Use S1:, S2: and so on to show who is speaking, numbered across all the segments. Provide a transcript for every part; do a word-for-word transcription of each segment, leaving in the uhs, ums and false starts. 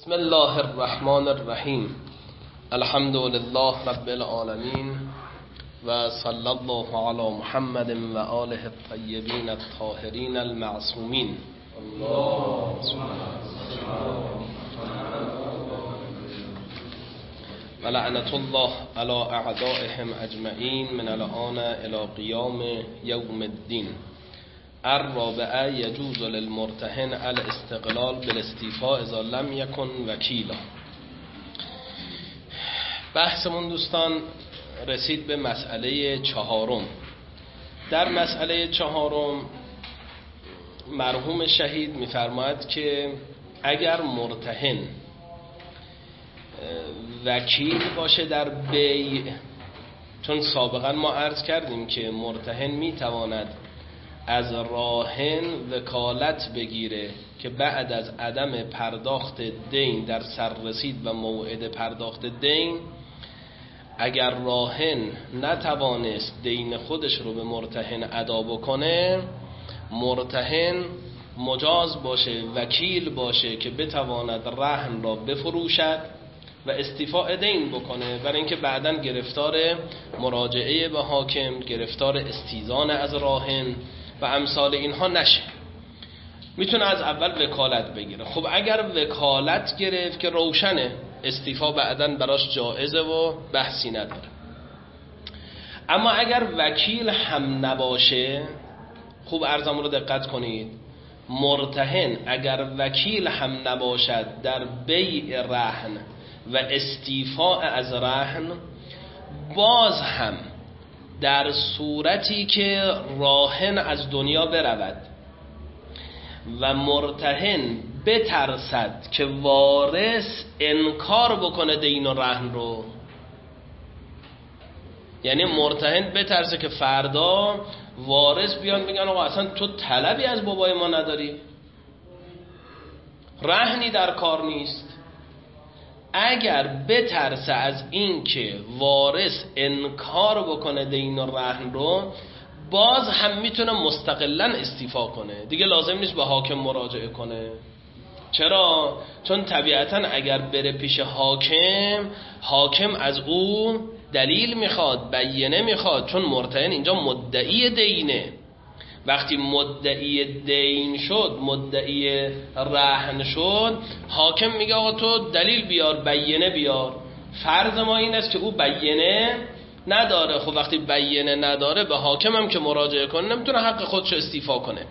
S1: بسم الله الرحمن الرحیم. الحمد لله رب العالمین و صلی الله علی محمد و آله الطیبین الطاهرین المعصومین. و لعنت الله علی اعدائهم اجمعین من الان الی قیام یوم الدین. الرابعه یجوز للمرتهن الاستقلال بالاستیفاء اذا لم یکن وکیلا. بحثمون دوستان رسید به مسئله چهارم. در مسئله چهارم مرحوم شهید می‌فرماید که اگر مرتهن وکیل باشه در بیع، چون سابقا ما عرض کردیم که مرتهن میتواند از راهن وکالت بگیره که بعد از عدم پرداخت دین در سر رسید و موعد پرداخت دین، اگر راهن نتوانست دین خودش رو به مرتهن ادا بکنه، مرتهن مجاز باشه وکیل باشه که بتواند رهن را بفروشد و استیفاء دین بکنه، برای اینکه بعداً گرفتار مراجعه به حاکم، گرفتار استیزان از راهن و امثال اینها نشه. میتونه از اول وکالت بگیره. خب اگر وکالت گرفت که روشنه استیفا بعداً براش جائزه و بحثی نداره. اما اگر وکیل هم نباشه، خوب عرضم رو دقت کنید، مرتهن اگر وکیل هم نباشد در بیع رهن و استیفاء از رهن، باز هم در صورتی که راهن از دنیا برود و مرتهن بترسد که وارث انکار بکنه دین و رهن رو، یعنی مرتهن بترسه که فردا وارث بیان بگن آقا اصلا تو طلبی از بابای ما نداری، رهنی در کار نیست. اگر بترسه از این که وارث انکار بکنه دین و رهن رو، باز هم میتونه مستقلا استیفا کنه، دیگه لازم نیست به حاکم مراجعه کنه. چرا؟ چون طبیعتا اگر بره پیش حاکم، حاکم از او دلیل میخواد، بیینه میخواد، چون مرتهن اینجا مدعی دینه. وقتی مدعی دین شد، مدعی رهن شد، حاکم میگه آقا تو دلیل بیار، بیینه بیار. فرض ما این است که او بیینه نداره. خب وقتی بیینه نداره، به حاکم هم که مراجعه کنه نمیتونه حق خودشو استیفا کنه.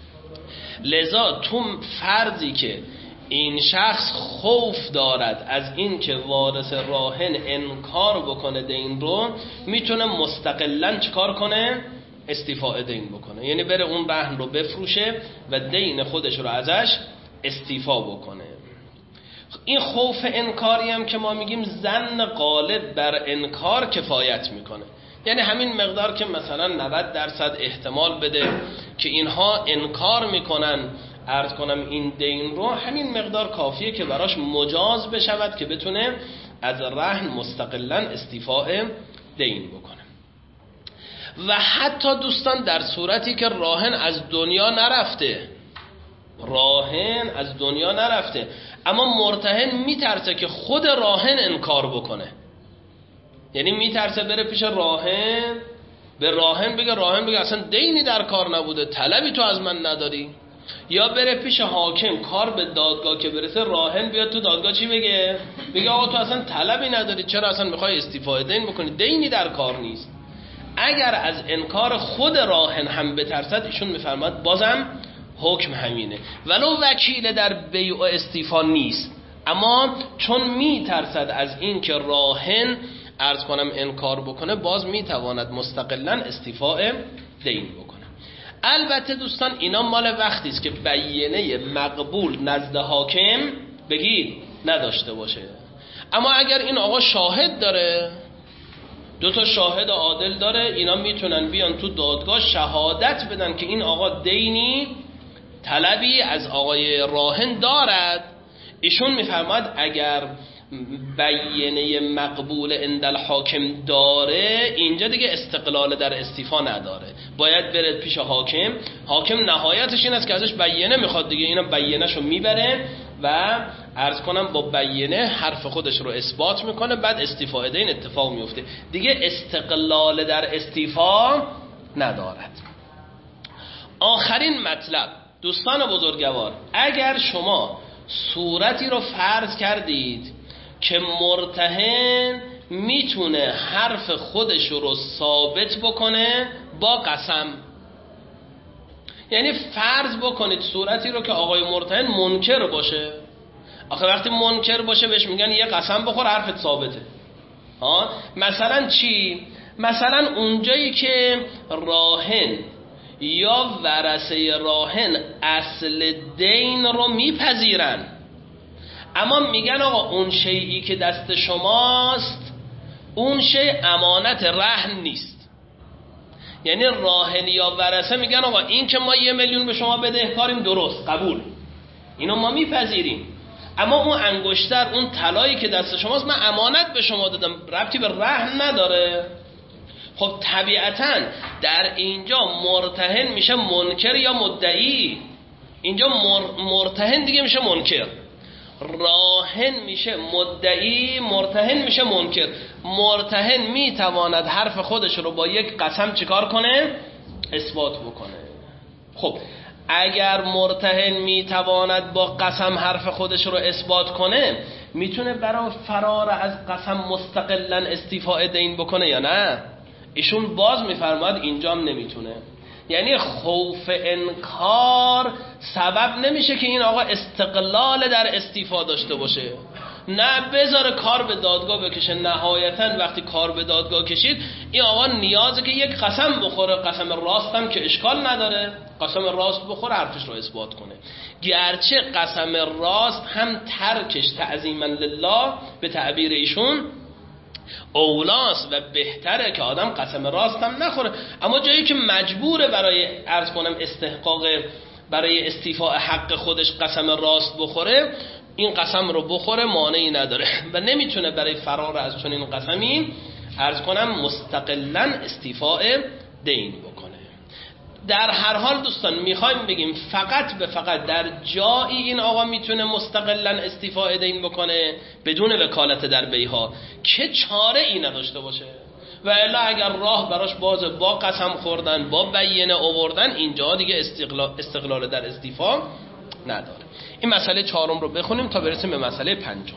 S1: لذا تو فرضی که این شخص خوف دارد از این که وارث راهن انکار بکنه دین رو، میتونه مستقلاً چیکار کنه؟ استیفاء دین بکنه، یعنی بره اون رهن رو بفروشه و دین خودش رو ازش استیفا بکنه. این خوف انکاری هم که ما میگیم ظن غالب بر انکار کفایت میکنه، یعنی همین مقدار که مثلا نود درصد احتمال بده که اینها انکار میکنن عرض کنم این دین رو، همین مقدار کافیه که براش مجاز بشود که بتونه از رهن مستقلاً استیفاء دین بکنه. و حتی دوستان در صورتی که راهن از دنیا نرفته، راهن از دنیا نرفته اما مرتهن میترسه که خود راهن انکار بکنه، یعنی میترسه بره پیش راهن، به راهن بگه، راهن بگه اصلا دینی در کار نبوده، طلبی تو از من نداری، یا بره پیش حاکم، کار به دادگاه که برسه، راهن بیاد تو دادگاه چی بگه؟ بگه آقا تو اصلا طلبی نداری، چرا اصلا میخوای استیفاء دین بکنی، دینی در کار نیست. اگر از انکار خود راهن هم بترسد، ایشون میفرماد بازم حکم همینه، ولو وکیل در بیع و استیفا نیست، اما چون میترسد از این که راهن عرض کنم انکار بکنه، باز میتواند مستقلا استیفاء دین بکنه. البته دوستان اینا مال وقتی است که بیینه مقبول نزد حاکم بگید نداشته باشه. اما اگر این آقا شاهد داره، دو تا شاهد عادل داره، اینا میتونن بیان تو دادگاه شهادت بدن که این آقا دینی، طلبی از آقای راهن دارد. ایشون میفرماد اگر بیینه مقبول عند الحاکم داره، اینجا دیگه استقلال در استیفا نداره، باید بره پیش حاکم. حاکم نهایتش این است که ازش بیینه میخواد دیگه، اینم بیینه‌شو میبره و عرض کنم با بیینه حرف خودش رو اثبات میکنه، بعد استیفاء دین اتفاق میفته، دیگه استقلال در استیفا ندارد. آخرین مطلب دوستان بزرگوار، اگر شما صورتی رو فرض کردید که مرتهن میتونه حرف خودش رو ثابت بکنه با قسم، یعنی فرض بکنید صورتی رو که آقای مرتهن منکر باشه، آخه وقتی منکر باشه بهش میگن یه قسم بخور حرفت ثابته. ها مثلا چی؟ مثلا اونجایی که راهن یا ورثه راهن اصل دین رو میپذیرن، اما میگن آقا اون شیئی که دست شماست اون شی امانت رهن نیست. یعنی راهن یا ورثه میگن آقا این که ما یه میلیون به شما بدهکاریم، درست، قبول، اینو ما میپذیریم، اما اون انگشتر، اون طلایی که دست شماست من امانت به شما دادم، ربطی به رهن نداره. خب طبیعتاً در اینجا مرتهن میشه منکر یا مدعی. اینجا مرتهن دیگه میشه منکر، راهن میشه مدعی، مرتهن میشه منکر. مرتهن میتواند حرف خودش رو با یک قسم چیکار کنه؟ اثبات بکنه. خب اگر مرتهن میتواند با قسم حرف خودش رو اثبات کنه، میتونه برای فرار از قسم مستقلاً استیفاء دین بکنه یا نه؟ ایشون باز میفرماد اینجا هم نمیتونه. یعنی خوف انکار سبب نمیشه که این آقا استقلال در استیفا داشته باشه، نه بذاره کار به دادگاه بکشه. نهایتا وقتی کار به دادگاه کشید این آقا نیازه که یک قسم بخوره، قسم راست هم که اشکال نداره، قسم راست بخوره حرفش رو اثبات کنه، گرچه قسم راست هم ترکش تعظیما لله به تعبیر ایشون اولاست و بهتره که آدم قسم راست هم نخوره، اما جایی که مجبوره برای عرض کنم استحقاق برای استیفاء حق خودش قسم راست بخوره، این قسم رو بخوره مانعی نداره و نمیتونه برای فرار از چنین قسمی عرض کنم مستقلاً استیفاء دین بکنه. در هر حال دوستان میخوایم بگیم فقط به فقط در جایی این آقا میتونه مستقلاً استیفاء دین بکنه بدون وکالت در بیها که چاره ای نداشته باشه، و الا اگر راه براش بازه با قسم خوردن با بیینه آوردن، اینجا دیگه استقلال, استقلال در استیفاء نداره. این مسئله چهارم رو بخونیم تا برسیم به مسئله پنجم.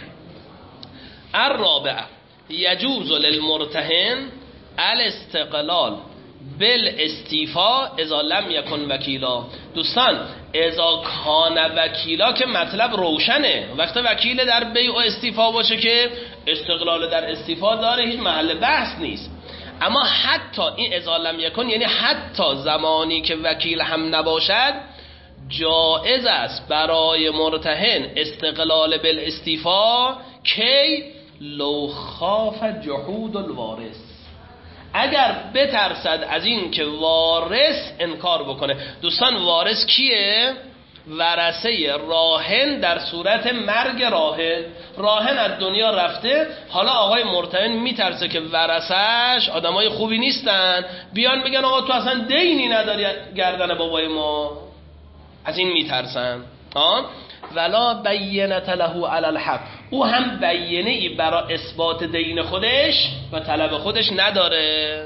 S1: الرابعه یجوز للمرتهن الاستقلال بالاستیفاء اذا لم یکن وکیلا. دوستان اذا کان وکیلا که مطلب روشنه، وقتی وکیل در بیع و استیفاء باشه که استقلال در استیفاء داره، هیچ محل بحث نیست. اما حتی این اذا لم یکن یعنی حتی زمانی که وکیل هم نباشد جائز است برای مرتهن استقلال بالاستیفاء کی لو خاف جحود الوارث، اگر بترسد از این که وارث انکار بکنه. دوستان وارث کیه؟ ورثه راهن در صورت مرگ راهن. راهن از دنیا رفته، حالا آقای مرتهن میترسه که ورثه‌اش آدمای خوبی نیستن، بیان بگن آقا تو اصلا دینی نداری گردن بابای ما، از این میترسن. ها ولا بینت له علی الحق، او هم بیینه ای برای اثبات دین خودش و طلب خودش نداره.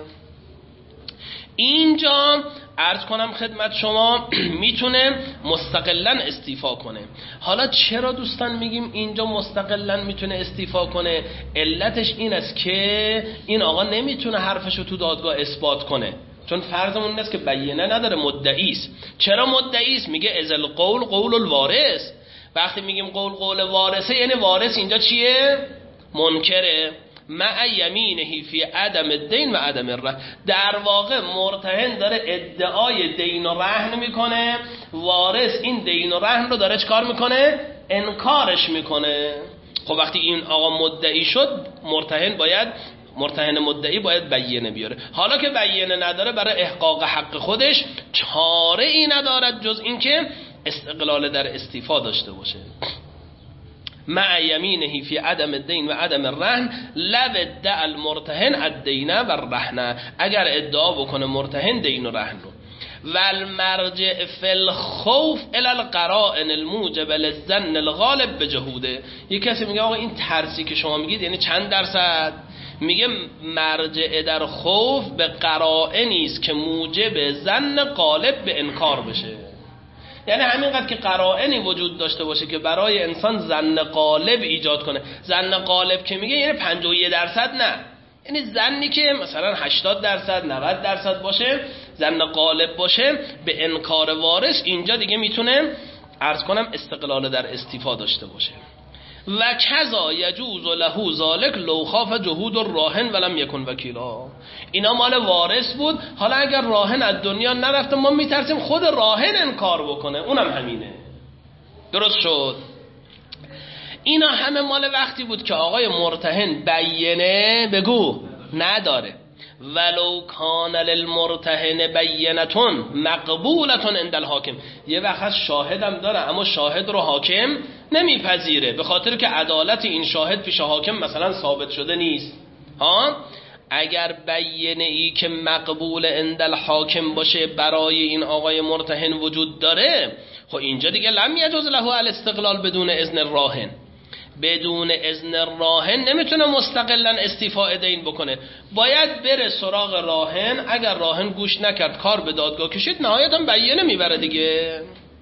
S1: اینجا عرض کنم خدمت شما میتونه مستقلاً استیفا کنه. حالا چرا دوستان میگیم اینجا مستقلاً میتونه استیفا کنه؟ علتش این است که این آقا نمیتونه حرفشو تو دادگاه اثبات کنه، چون فرضمون این است که بیینه نداره، مدعی است. چرا مدعی است؟ میگه ازل قول قول الوارث. وقتی میگیم قول قول وارثه یعنی وارث اینجا چیه؟ منکره. مع یمینه فی عدم الدین و عدم الرهن. در واقع مرتهن داره ادعای دین و رهن میکنه، وارث این دین و رهن رو داره چکار میکنه؟ انکارش میکنه. خب وقتی این آقا مدعی شد، مرتهن باید مرتهن مدعی باید بیینه بیاره. حالا که بیینه نداره، برای احقاق حق خودش چاره ای ندارد جز اینکه استقلال در استیفا داشته باشه. مع یمینه فی عدم الدین و عدم الرهن لو ادعا المرتهن الدین و الرهن، اگر ادعا بکنه مرتهن دین و رهن رو. و المرجع فی الخوف الی القرائن الموجب للظن الغالب به جهوده. یه کسی میگه آقا این ترسی که شما میگید یعنی چند درصد؟ میگه مرجع در خوف به قرائنی است که موجب ظن غالب به انکار بشه. یعنی همینقدر که قرائنی وجود داشته باشه که برای انسان ظن غالب ایجاد کنه. ظن غالب که میگه یعنی پنجاه و یک درصد نه، یعنی ظنی که مثلا هشتاد درصد نود درصد باشه، ظن غالب باشه به انکار وارث، اینجا دیگه میتونه عرض کنم استقلال در استیفا داشته باشه. و کذا یجوز له ذلک لو خاف جهود الراهن ولم یکن وکیلا. اینا مال وارث بود، حالا اگر راهن از دنیا نرفته ما میترسیم خود راهن انکار بکنه، اونم همینه. درست شد؟ اینا همه مال وقتی بود که آقای مرتهن بینه بگو نداره. ولو کان للمرتهن بینتون مقبولتون عند الحاکم. یه وقت شاهدم داره اما شاهد رو حاکم نمیپذیره به خاطر که عدالت این شاهد پیش حاکم مثلا ثابت شده نیست. ها اگر بینه ای که مقبول عند الحاکم باشه برای این آقای مرتهن وجود داره، خب اینجا دیگه لم یجوز له الاستقلال بدون اذن راهن. بدون اذن راهن نمیتونه مستقلا استیفاء دین بکنه، باید بره سراغ راهن. اگر راهن گوش نکرد کار به دادگاه کشید، نهایتا بینه میبره دیگه.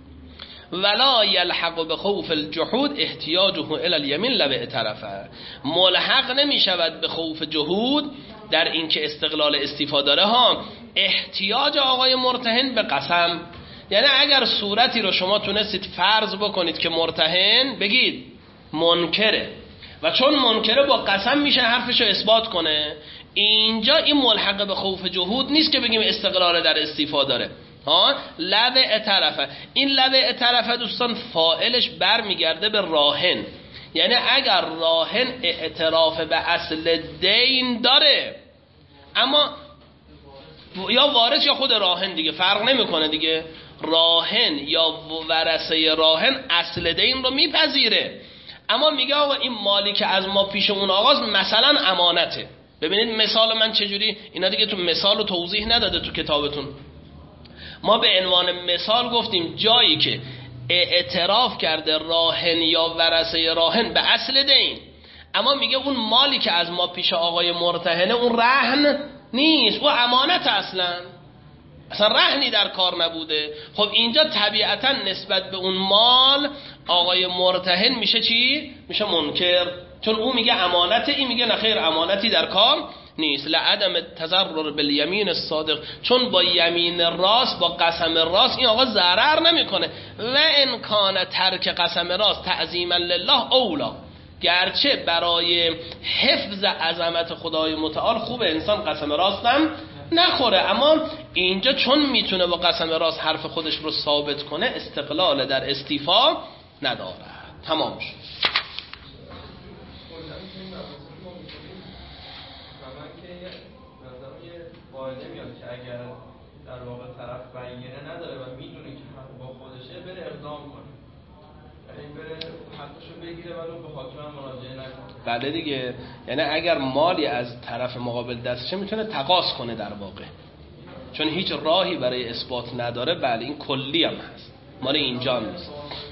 S1: ولا یلحق بخوف الجحود احتیاجه الی الیمین لو اعترفه. ملحق نمیشود به خوف جهود در اینکه استقلال استیفا داره ها، احتیاج آقای مرتهن به قسم. یعنی اگر صورتی رو شما تونستید فرض بکنید که مرتهن بگید منکره و چون منکره با قسم میشه حرفشو اثبات کنه، اینجا این ملحق به خوف جهود نیست که بگیم استقلال در استیفا داره. ها لو اعترفه، این لو اعترفه دوستان فاعلش برمیگرده به راهن. یعنی اگر راهن اعتراف به اصل دین داره، اما یا وارث یا خود راهن دیگه فرق نمیکنه دیگه، راهن یا ورثه راهن اصل دین رو میپذیره، اما میگه آقا این مالی که از ما پیش اون آقاست مثلا امانته. ببینید مثال من چجوری، اینا دیگه تو مثال رو توضیح نداده تو کتابتون. ما به عنوان مثال گفتیم جایی که اعتراف کرده راهن یا ورثه راهن به اصل دین، اما میگه اون مالی که از ما پیش آقای مرتهنه اون رهن نیست، اون امانت، اصلا اصلا رهنی در کار نبوده. خب اینجا طبیعتا نسبت به اون مال آقای مرتهن میشه چی؟ میشه منکر، چون او میگه امانته، این میگه نخیر امانتی در کار نیست. لعدم تضرر بالیمین الصادق، چون با یمین راست با قسم راست این آقا ضرر نمیکنه. و ان کان ترک قسم راست تعظیما لله اولا، گرچه برای حفظ عظمت خدای متعال خوب انسان قسم راستم نخوره، اما اینجا چون میتونه با قسم راست حرف خودش رو ثابت کنه استقلال در استیفا نداره. تمام شد.
S2: قاعده میاد که اگر در واقع طرف بینه نداره و میدونه که حق با خودشه بره اقدام کنه، یعنی بره حقشو بگیره ولو به حاکم مراجعه نکنه.
S1: بله دیگه، یعنی اگر مالی از طرف مقابل دستشه میتونه تقاضا کنه در واقع، چون هیچ راهی برای اثبات نداره. بله این کلی هم هست، مال اینجا نیست.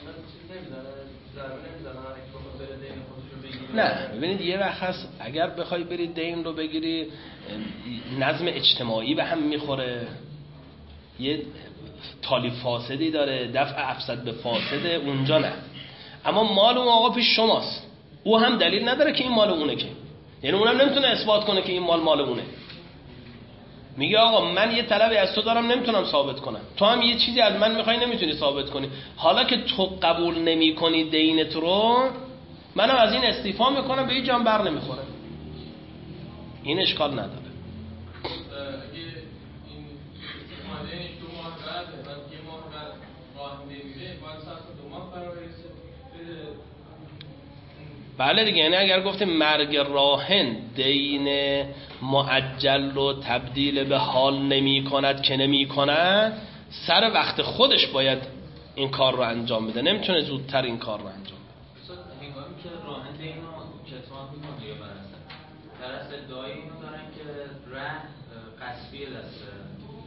S1: نه ببینید یه وقت هست اگر بخوای بری دین رو بگیری نظم اجتماعی به هم میخوره، یه تالی فاسدی داره، دفع افسد به فاسده، اونجا نه. اما مال اون آقا پیش شماست، او هم دلیل نداره که این مال اونه، که یعنی اونم نمیتونه اثبات کنه که این مال مال اونه. میگه آقا من یه طلبی از تو دارم نمیتونم ثابت کنم، تو هم یه چیزی از من میخوای نمیتونی ثابت کنی، حالا که تو قبول نمیکنی دینت رو، منم از این استیفا میکنم، به هیچ جام بر نمیخوره. این اشکال نداره. بله دیگه، یعنی اگر گفتیم مرگ راهن دین معجل رو تبدیل به حال نمی کند که نمی کند، سر وقت خودش باید این کار رو انجام بده، نمیتونه زودتر این کار رو انجام بده.
S3: هنگامی که راهن دین رو کتمان میکنه یا برسه در اصل دایی اینو دارن که ره قصبی دست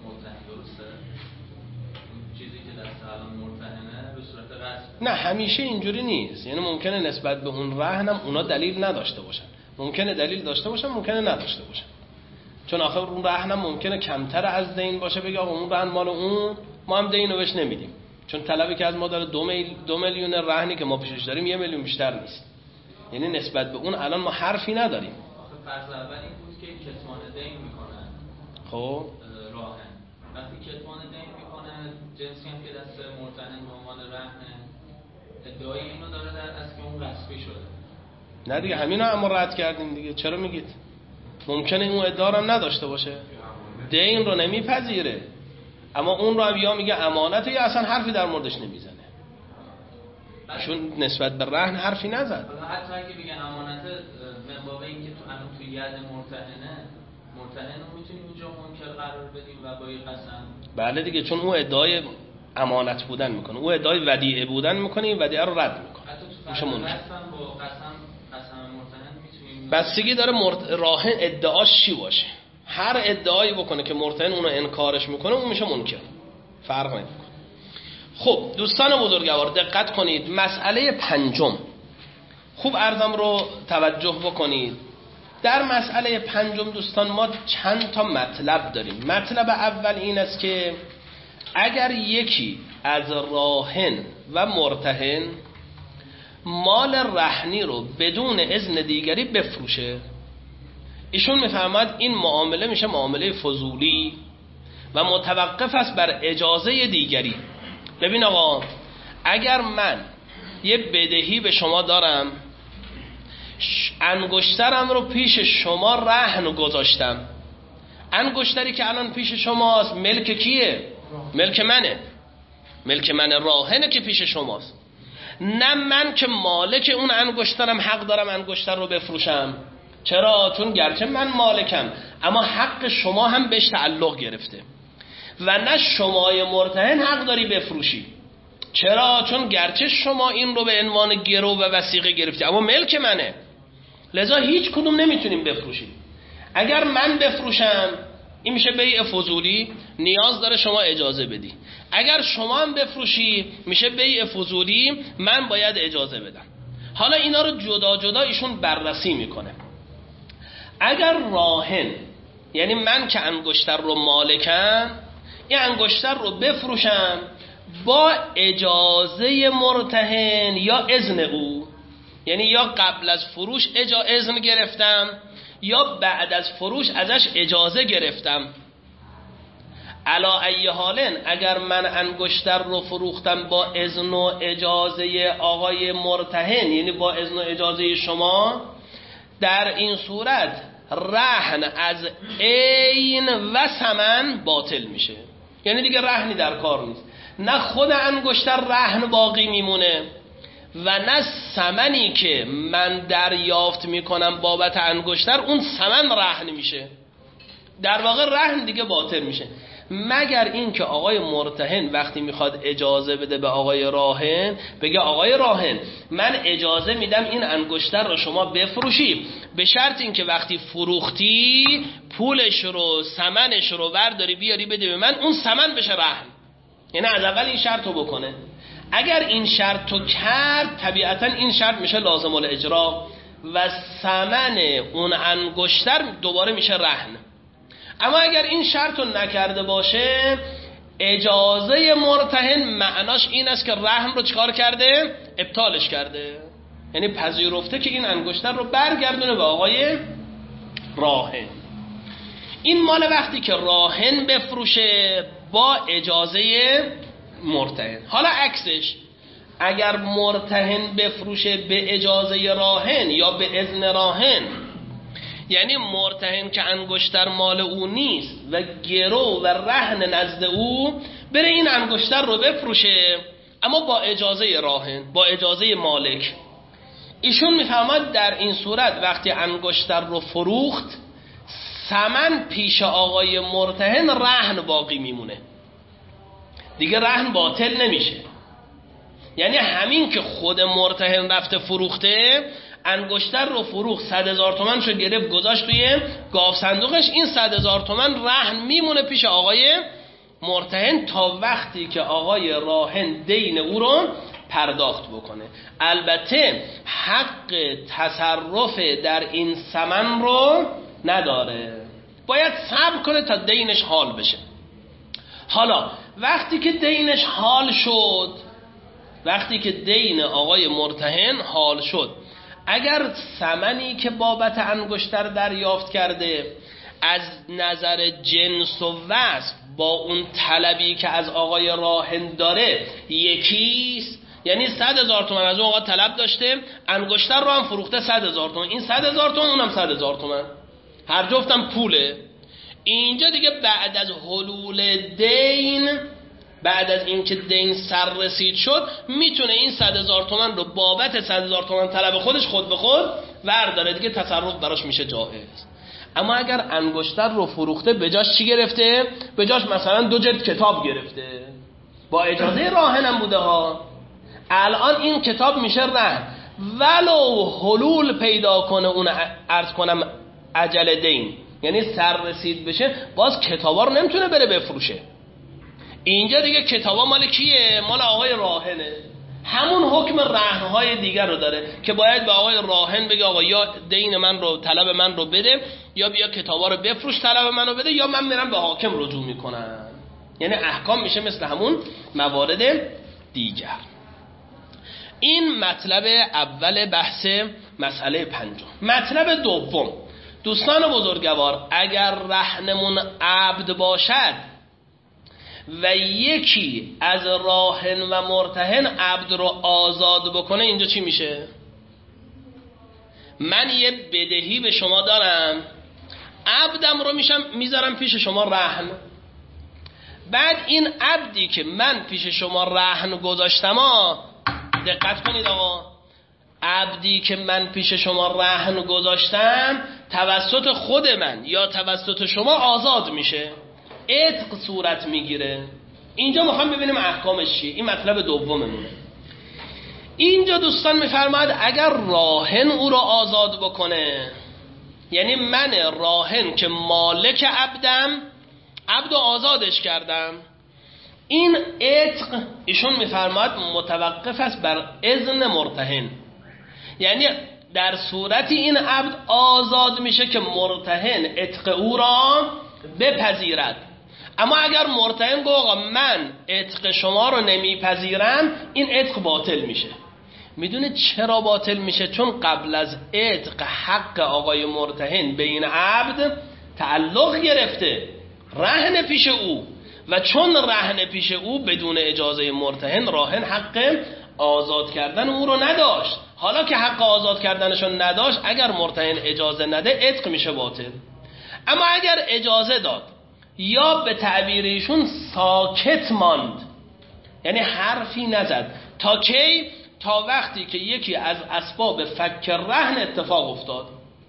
S3: مرتهن، درسته؟ چیزی که دست الان مرتهنه به صورت غصب.
S1: نه همیشه اینجوری نیست، یعنی ممکنه نسبت به اون رهنم اونا دلیل نداشته باشن، ممکنه دلیل داشته باشن، ممکنه نداشته باشن، چون آخر اون رهنم ممکنه کمتر از دین باشه، بگه آقا اون رهن مال اون، ما هم دینو بهش نمیدیم، چون طلبی که از ما داره دو, میل دو میلیون رهنی که ما پیشش داریم یه میلیون بیشتر نیست، یعنی نسبت به اون الان ما حرفی نداریم.
S3: آخه فرض اول این بود که کتمان دین میکنن.
S1: خب
S3: راهن وقتی کتمان دین میکنن، جنسی هم که دست مرتهن به عنوان رهنه، ادعای اینو داره در از که اون غصبی شده.
S1: نه دیگه همینو هم رد کردیم دیگه، چرا میگید؟ ممکنه اون ادعا هم نداشته باشه، دین رو نمیپذیره، اما اون رو هم یا میگه امانته یا اصلا حرفی در موردش نمیزنه، چون نسبت به رهن حرفی نزد.
S3: حتی اگه بگن امانته، من بابا این که تو الان تو ید مرتهنه، مرتهن رو میتونیم اونجا منکر قرار بدیم و با یه قسم.
S1: بله دیگه، چون اون ادعای امانت بودن میکنه، اون ادعای ودیعه بودن میکنه، این ودیعه رو رد میکنه.
S3: حتی تو فرض قسم با قسم قسم مرتهن میتونیم.
S1: بستگی داره مرت... راهن ادعاش چی باشه، هر ادعایی بکنه که مرتهن اونو انکارش میکنه اون میشه منکر، فرق نمیکنه. خب دوستان بزرگوار دقت کنید، مسئله پنجم خوب عرضم رو توجه بکنید. در مسئله پنجم دوستان ما چند تا مطلب داریم. مطلب اول این است که اگر یکی از راهن و مرتهن مال رهنی رو بدون اذن دیگری بفروشه، ایشون میفهمد این معامله میشه معامله فضولی و متوقف است بر اجازه دیگری. ببین آقا، اگر من یه بدهی به شما دارم، انگشترم رو پیش شما رهن گذاشتم، انگشتری که الان پیش شماست ملک کیه؟ ملک منه، ملک من راهنه که پیش شماست، نه من که مالک اون انگشترم حق دارم انگشتر رو بفروشم. چرا؟ چون گرچه من مالکم اما حق شما هم بهش تعلق گرفته و نه شمای مرتهن حق داری بفروشی. چرا؟ چون گرچه شما این رو به عنوان گرو و وثیقه گرفتی اما ملک منه، لذا هیچ کدوم نمیتونیم بفروشیم. اگر من بفروشم این میشه بیع فضولی، نیاز داره شما اجازه بدی. اگر شما هم بفروشی میشه بیع فضولی، من باید اجازه بدم. حالا اینا رو جدا جدا ایشون بررسی میکنه. اگر راهن، یعنی من که انگشتر رو مالکم، این انگشتر رو بفروشم با اجازه مرتهن یا اذن او، یعنی یا قبل از فروش اجا اذن گرفتم یا بعد از فروش ازش اجازه گرفتم. علا ای حالن اگر من انگشتر رو فروختم با اذن و اجازه آقای مرتهن، یعنی با اذن و اجازه شما، در این صورت رهن از عین و ثمن باطل میشه، یعنی دیگه رهنی در کار نیست، نه خود انگشتر رهن باقی میمونه و نه ثمنی که من دریافت میکنم بابت انگشتر اون ثمن رهن میشه، در واقع رهن دیگه باطل میشه. مگر این که آقای مرتهن وقتی میخواد اجازه بده به آقای راهن بگه آقای راهن من اجازه میدم این انگشتر رو شما بفروشی، به شرط این که وقتی فروختی پولش رو ثمنش رو برداری بیاری بده به من، اون ثمن بشه رهن، یعنی از اول این شرط رو بکنه. اگر این شرط رو کرد طبیعتا این شرط میشه لازم الاجرا و ثمن اون انگشتر دوباره میشه رهن. اما اگر این شرط رو نکرده باشه، اجازه مرتهن معناش این است که رهن رو چکار کرده؟ ابطالش کرده، یعنی پذیرفته که این انگشتر رو برگردونه به آقای راهن. این مال وقتی که راهن بفروشه با اجازه مرتهن. حالا عکسش، اگر مرتهن بفروشه به اجازه راهن یا به اذن راهن، یعنی مرتهن که انگشتر مال او نیست و گرو و رهن نزد او، بره این انگشتر رو بفروشه اما با اجازه راهن، با اجازه مالک. ایشون میفهمد در این صورت وقتی انگشتر رو فروخت ثمن پیش آقای مرتهن رهن باقی میمونه، دیگه رهن باطل نمیشه. یعنی همین که خود مرتهن رفته فروخته، انگشتر رو فروخت، صد هزار تومن شو گرفت گذاشت توی گاف صندوقش، این صد هزار تومن رهن میمونه پیش آقای مرتهن تا وقتی که آقای راهن دین او رو پرداخت بکنه. البته حق تصرف در این ثمن رو نداره، باید صبر کنه تا دینش حال بشه. حالا وقتی که دینش حال شد، وقتی که دین آقای مرتهن حال شد، اگر ثمنی که بابت انگشتر دریافت کرده از نظر جنس و وصف با اون طلبی که از آقای راهن داره یکیست، یعنی صد هزار تومن از اون آقا طلب داشته، انگشتر رو هم فروخته صد هزار تومن، این صد هزار تومن اونم صد هزار تومن، هر جفتم پوله. اینجا دیگه بعد از حلول دین، بعد از اینکه دین سر رسید شد، میتونه این صد هزار تومن رو بابت صد هزار تومن طلب خودش خود به خود ورداره، دیگه تصرف براش میشه جایز. اما اگر انگشتر رو فروخته بجاش چی گرفته؟ بجاش مثلا دو جلد کتاب گرفته، با اجازه راهنم بوده ها، الان این کتاب میشه رهن، ولو حلول پیدا کنه اون عرض کنم اجل دین، یعنی سر رسید بشه، باز کتابا رو نمیتونه بره بفروشه. اینجا دیگه کتابا مال کیه؟ مال آقای راهنه. همون حکم رهن‌های دیگر رو داره که باید به آقای راهن بگه آقا یا دین من رو، طلب من رو بده، یا بیا کتابا رو بفروش طلب من رو بده، یا من میرم به حاکم رجوع میکنم. یعنی احکام میشه مثل همون موارد دیگر. این مطلب اول بحث مسئله پنجم. مطلب دوم، دوستان بزرگوار، اگر رهنمون عبد باشد و یکی از راهن و مرتهن عبد رو آزاد بکنه، اینجا چی میشه؟ من یه بدهی به شما دارم، عبدم رو میشم میذارم پیش شما رهن، بعد این عبدی که من پیش شما رهن گذاشتم، دقت کنید آقا، عبدی که من پیش شما رهن گذاشتم توسط خود من یا توسط شما آزاد میشه، عتق صورت میگیره. اینجا میخوام ببینیم احکامش چیه. این مطلب دوممونه. اینجا دوستان میفرماید اگر راهن او رو آزاد بکنه، یعنی من راهن که مالک عبدم، عبد آزادش کردم، این عتق ایشون میفرماید متوقف است بر اذن مرتهن، یعنی در صورتی این عبد آزاد میشه که مرتهن عتق او را بپذیرد. اما اگر مرتهن گفت آقا من عتق شما رو نمیپذیرم، این عتق باطل میشه. میدونه چرا باطل میشه؟ چون قبل از عتق حق آقای مرتهن به این عبد تعلق گرفته، رهن پیش او، و چون رهن پیش او بدون اجازه مرتهن، راهن حق آزاد کردن او رو نداشت. حالا که حق آزاد کردنشون نداشت، اگر مرتهن اجازه نده عتق میشه باطل. اما اگر اجازه داد یا به تعبیر ایشون ساکت ماند، یعنی حرفی نزد، تا کی؟ تا وقتی که یکی از اسباب فک رهن اتفاق افتاد،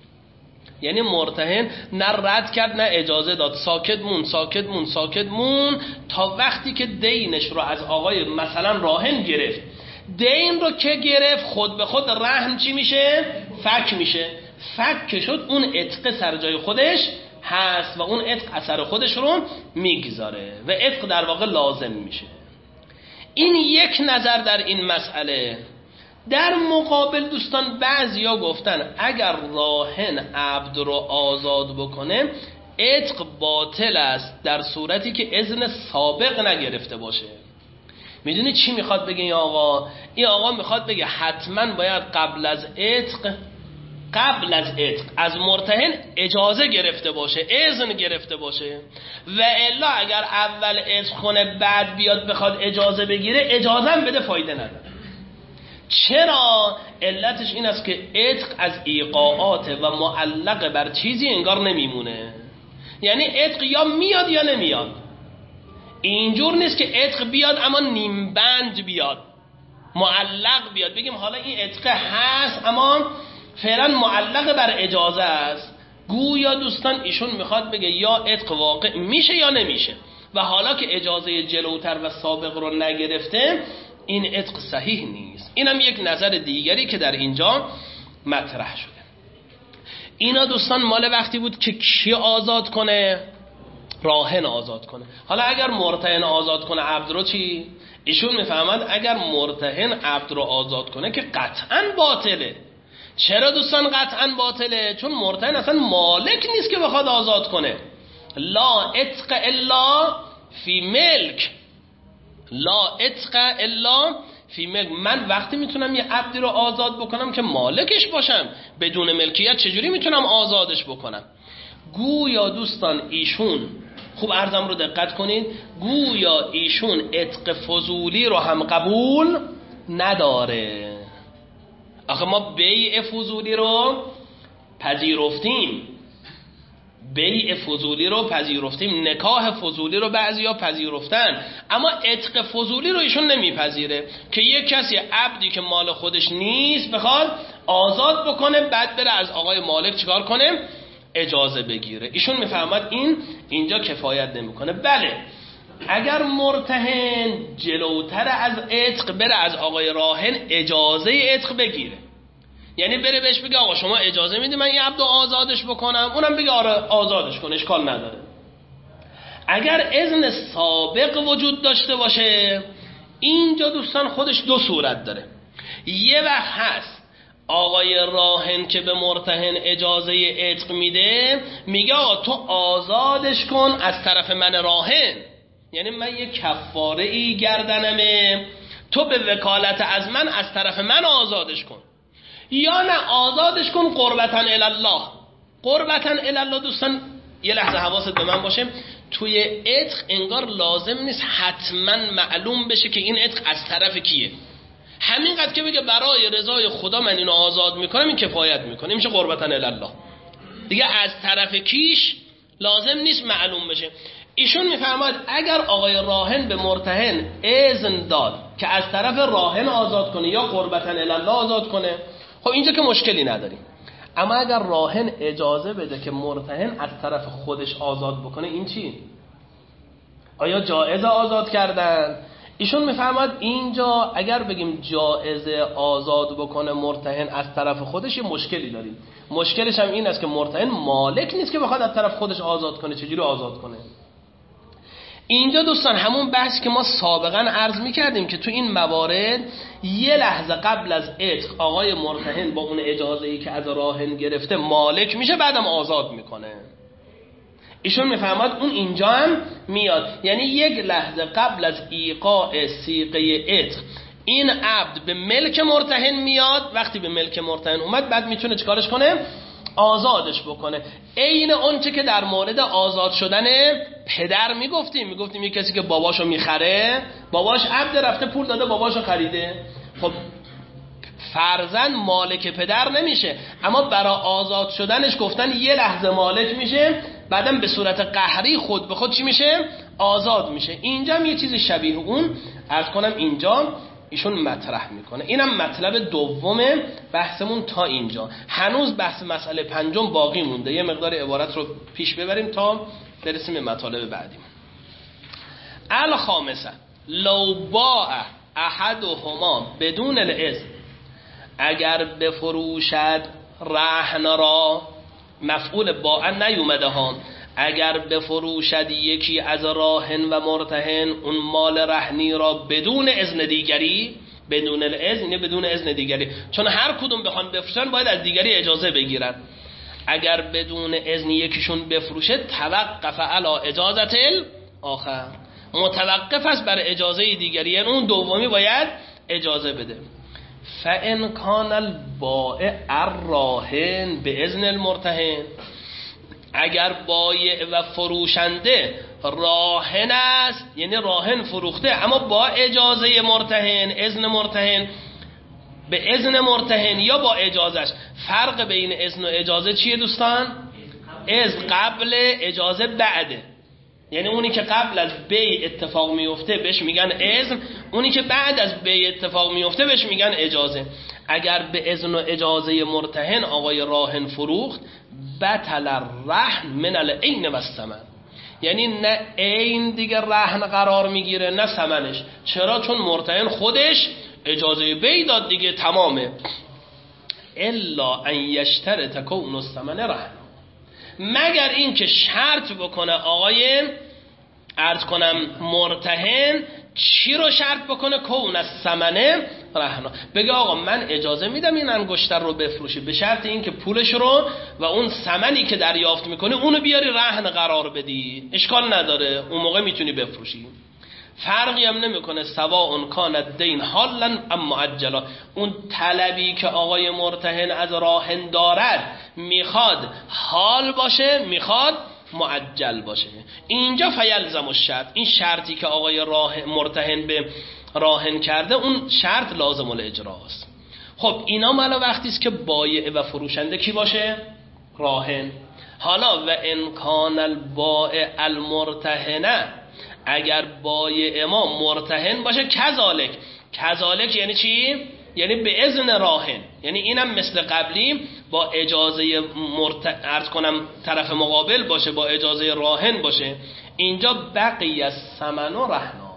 S1: یعنی مرتهن نه رد کرد نه اجازه داد، ساکت مون ساکت مون ساکت مون تا وقتی که دینش رو از آقای مثلا راهن گرفت. دین رو که گرفت، خود به خود رهن چی میشه؟ فک میشه. فک که شد، اون عتق سر جای خودش هست و اون عتق اثر خودش رو میگذاره و عتق در واقع لازم میشه. این یک نظر در این مسئله. در مقابل دوستان بعضیا گفتن اگر راهن عبد رو آزاد بکنه، عتق باطل است در صورتی که اذن سابق نگرفته باشه. میدونی چی میخواد بگه این آقا؟ این آقا میخواد بگه حتما باید قبل از عتق قبل از عتق از مرتهن اجازه گرفته باشه، اذن گرفته باشه، و الا اگر اول عتق کنه بعد بیاد بخواد اجازه بگیره، اجازه هم بده فایده نداره. چرا؟ علتش این است که عتق از ایقاعات و معلق بر چیزی انگار نمیمونه. یعنی عتق یا میاد یا نمیاد. اینجور نیست که عتق بیاد اما نیم بند بیاد، معلق بیاد، بگیم حالا این عتق هست اما فعلا معلق بر اجازه است. گویا دوستان ایشون میخواد بگه یا عتق واقع میشه یا نمیشه، و حالا که اجازه جلوتر و سابق رو نگرفته، این عتق صحیح نیست. اینم یک نظر دیگری که در اینجا مطرح شده. اینا دوستان مال وقتی بود که کی آزاد کنه؟ راهن آزاد کنه. حالا اگر مرتهن آزاد کنه عبد رو چی؟ ایشون میفهمند اگر مرتهن عبد رو آزاد کنه که قطعاً باطله. چرا دوستان قطعاً باطله؟ چون مرتهن اصلا مالک نیست که بخواد آزاد کنه. لا عتق الا فی ملک، لا عتق الا فی ملک. من وقتی میتونم یه عبدی رو آزاد بکنم که مالکش باشم، بدون ملکیت چجوری میتونم آزادش بکنم؟ گویا دوستان ایشون، خوب عرضم رو دقت کنید، گویا ایشون عتق فضولی رو هم قبول نداره. آخه ما بیع فضولی رو پذیرفتیم، بیع فضولی رو پذیرفتیم، نکاح فضولی رو بعضیا پذیرفتن، اما عتق فضولی رو ایشون نمیپذیره که یک کسی عبدی که مال خودش نیست بخواد آزاد بکنه، بعد بره از آقای مالک چیکار کنه؟ اجازه بگیره. ایشون میفهمد این اینجا کفایت نمیکنه. بله اگر مرتهن جلوتر از عتق بره از آقای راهن اجازه عتق بگیره، یعنی بره بهش بگه آقا شما اجازه میدی من یه عبد آزادش بکنم، اونم بگه آره آزادش کن، اشکال نداره. اگر اذن سابق وجود داشته باشه، اینجا دوستان خودش دو صورت داره. یه وقت هست آقای راهن که به مرتهن اجازه عتق میده، میگه آقا تو آزادش کن از طرف من راهن، یعنی من یه کفاره ای گردنمه، تو به وکالت از من از طرف من آزادش کن. یا نه آزادش کن قربتاً الله. قربتاً الله دوستان یه لحظه حواست به من باشه، توی عتق انگار لازم نیست حتما معلوم بشه که این عتق از طرف کیه. همینقدر که بگه برای رضای خدا من اینو آزاد میکنم، این کفایت میکنه، میشه قربتاً الله. دیگه از طرف کیش لازم نیست معلوم بشه. ایشون میفرماید اگر آقای راهن به مرتهن اذن داد که از طرف راهن آزاد کنه یا قربتاً الله آزاد کنه، خب اینجا که مشکلی نداریم. اما اگر راهن اجازه بده که مرتهن از طرف خودش آزاد بکنه، این چی؟ آیا جایز آزاد کردن؟ ایشون میفرماید اینجا اگر بگیم جایزه آزاد بکنه مرتهن از طرف خودش، یه مشکلی داریم. مشکلش هم این است که مرتهن مالک نیست که بخواد از طرف خودش آزاد کنه. چجوری آزاد کنه؟ اینجا دوستان همون بحث که ما سابقا عرض میکردیم که تو این موارد یه لحظه قبل از عتق آقای مرتهن با اون اجازه‌ای که از راهن گرفته مالک میشه، بعدم آزاد میکنه. ایشون میفهمد اون اینجا هم میاد، یعنی یک لحظه قبل از ایقاع صیغه عتق این عبد به ملک مرتهن میاد. وقتی به ملک مرتهن اومد بعد میتونه چیکارش کنه؟ آزادش بکنه. عین اون چه که در مورد آزاد شدن پدر میگفتیم، میگفتیم یک کسی که باباشو میخره، باباش عبد رفته پول داده باباشو خریده، خب فرزند مالک پدر نمیشه، اما برای آزاد شدنش گفتن یه لحظه مالک میشه، بعدم به صورت قهری خود به خود چی میشه؟ آزاد میشه. اینجا هم یه چیز شبیه اون عرض کنم اینجا ایشون مطرح میکنه. اینم مطلب دوم بحثمون تا اینجا. هنوز بحث مسئله پنجم باقی مونده، یه مقدار عبارت رو پیش ببریم تا برسیم به مطالب بعدی. الخامسه لو باع احدهما بدون الاذن، اگر بفروشد رهن را، مفعول باع نیومده ها، اگر بفروشد یکی از راهن و مرتهن اون مال رهنی را بدون اذن دیگری، بدون الاذن بدون اذن دیگری، چون هر کدوم بخوان بفروشن باید از دیگری اجازه بگیرن. اگر بدون اذن یکیشون بفروشه توقف علی اجازت الاخر، متوقف است بر اجازه دیگری، یعنی اون دومی باید اجازه بده. فان کان البائع الراهن باذن المرتهن، اگر بایع و فروشنده راهن است، یعنی راهن فروخته اما با اجازه مرتهن، اذن مرتهن، به اذن مرتهن یا با اجازهش. فرق بین اذن و اجازه چیه دوستان؟ اذن قبل، اجازه بعده. یعنی اونی که قبل از بیع اتفاق میفته بهش میگن اذن، اونی که بعد از بیع اتفاق میفته بهش میگن اجازه. اگر به اذن و اجازه مرتهن آقای راهن فروخت، بطل الرهن من العین و الثمن، یعنی نه عین دیگه رهن قرار میگیره نه ثمنش. چرا؟ چون مرتهن خودش اجازه بیع داد دیگه، تمامه. الا ان یشترط کون الثمن رهن، مگر این که شرط بکنه آقای عرض کنم مرتهن. چی رو شرط بکنه؟ کون از ثمنه رهنا، بگه آقا من اجازه میدم این انگشتر رو بفروشی به شرط این که پولش رو و اون ثمنی که دریافت میکنه اونو بیاری رهن قرار بدی، اشکال نداره، اون موقع میتونی بفروشی. فرقی هم نمیکنه سواء کان الدین حالا ام معجلا، اون طلبی که آقای مرتهن از راهن دارد میخواد حال باشه میخواد معجل باشه. اینجا فیلزم الشرط، این شرطی که آقای راه مرتهن به راهن کرده اون شرط لازم الاجراست. خب اینا مالا وقتی است که بایع و فروشنده کی باشه؟ راهن. حالا و ان کان البائع المرتهنه، اگر بایع ما مرتهن باشه کذالک. کذالک یعنی چی؟ یعنی به اذن راهن، یعنی اینم مثل قبلی با اجازه مرت... عرض کنم طرف مقابل باشه، با اجازه راهن باشه. اینجا بقی از ثمن و رهنا،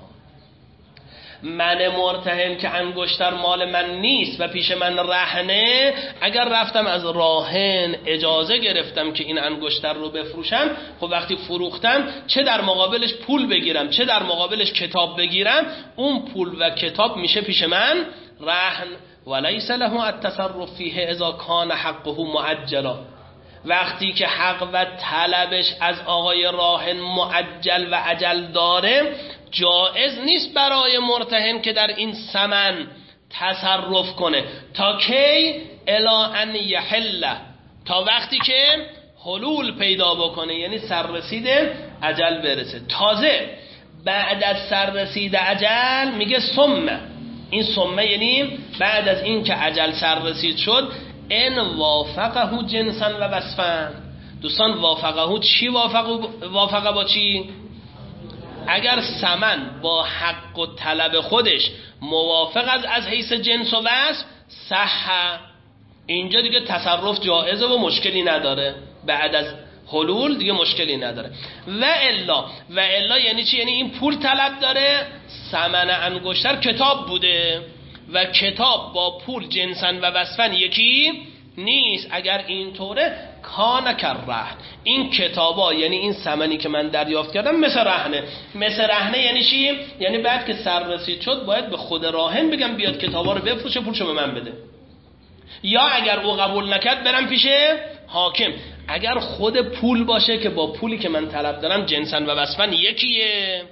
S1: من مرتهن که انگشتر مال من نیست و پیش من رهنه، اگر رفتم از راهن اجازه گرفتم که این انگشتر رو بفروشم، خب وقتی فروختم چه در مقابلش پول بگیرم چه در مقابلش کتاب بگیرم، اون پول و کتاب میشه پیش من رهن. ولیس له التصرف فیه اذا کان حقه معجلا، وقتی که حق و طلبش از آقای راهن معجل و عجل داره، جائز نیست برای مرتهن که در این ثمن تصرف کنه تا کی؟ الا ان یحل، تا وقتی که حلول پیدا بکنه، یعنی سررسید عجل برسه. تازه بعد از سررسید عجل میگه ثم، این ثم یعنی بعد از این که عجل سررسید شد، ان وافقه جنسا و وصفا. دوستان وافقه چی؟ وافقه وافقه با چی؟ اگر ثمن با حق و طلب خودش موافق از از حیث جنس و وصف، صح، اینجا دیگه تصرف جائزه و مشکلی نداره، بعد از حلول دیگه مشکلی نداره. و الا و الا یعنی چی؟ یعنی این پول طلب داره، ثمن انگشتر کتاب بوده و کتاب با پول جنسن و وصفن یکی نیست. اگر اینطوره کان کر رهن، این کتابا یعنی این ثمنی که من دریافت کردم مثل رهنه. مثل رهنه یعنی چی؟ یعنی بعد که سر رسید شد باید به خود راهن بگم بیاد کتابا رو بفروشه پولشو به من بده، یا اگر او قبول نکرد برم پیش حاکم. اگر خود پول باشه که با پولی که من طلب دارم جنسن و وصفن یکیه،